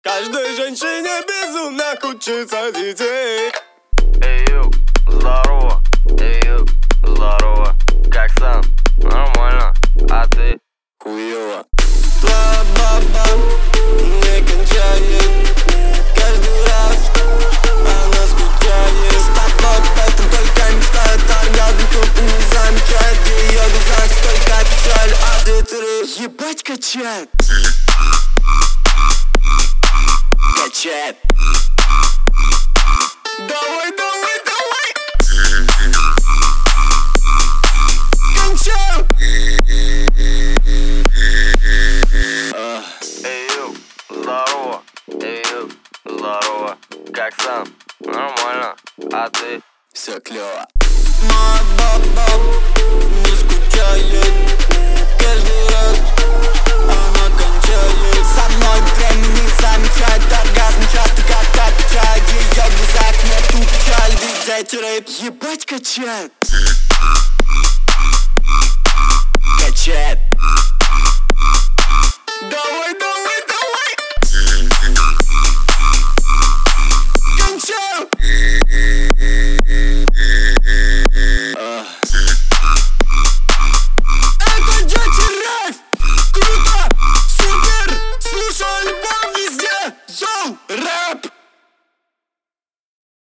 Каждой женщине безумно хочется детей. Эй, ю, здорово, эй, ю, здорово. Как сам? Нормально, а ты? Хуёво. Твоя баба не кончает. Каждый раз она скучает. С тобой об этом только мечтает. Оргазм тут не замечает. В её глазах столько печали, а ветры ебать качает. Качает. Давай, давай, давай. Кончаем. Эй, ю, здорово, эй, ю, здорово. Как сам? Нормально, а ты? Все клёво. Моя баба не скучает. Каждый раз она кончает. Со мной время не замечает. Оргазм часто как отвечает. В её глазах нету печали. Ведь эти рэп ебать качает.